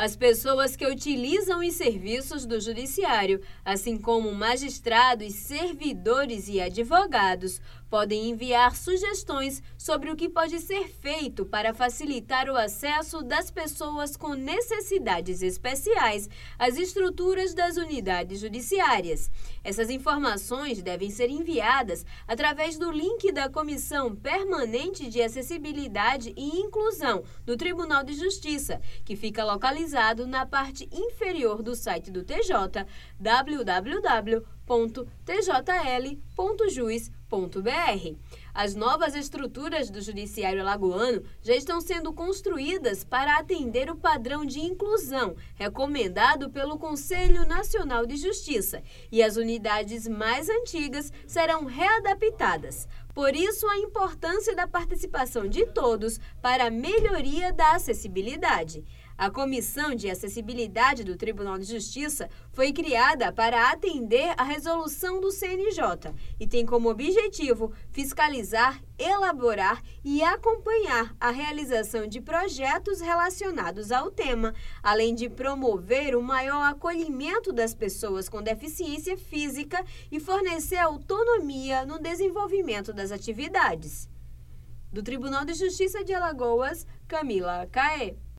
As pessoas que utilizam os serviços do Judiciário, assim como magistrados, servidores e advogados, podem enviar sugestões sobre o que pode ser feito para facilitar o acesso das pessoas com necessidades especiais às estruturas das unidades judiciárias. Essas informações devem ser enviadas através do link da Comissão Permanente de Acessibilidade e Inclusão do Tribunal de Justiça, que fica localizado na parte inferior do site do TJ, www.tjl.jus.br. As novas estruturas do Judiciário Alagoano já estão sendo construídas para atender o padrão de inclusão recomendado pelo Conselho Nacional de Justiça, e as unidades mais antigas serão readaptadas. Por isso, a importância da participação de todos para a melhoria da acessibilidade. A Comissão de Acessibilidade do Tribunal de Justiça foi criada para atender à resolução do CNJ e tem como objetivo fiscalizar, elaborar e acompanhar a realização de projetos relacionados ao tema, além de promover o maior acolhimento das pessoas com deficiência física e fornecer autonomia no desenvolvimento das atividades. Do Tribunal de Justiça de Alagoas, Camila Caê.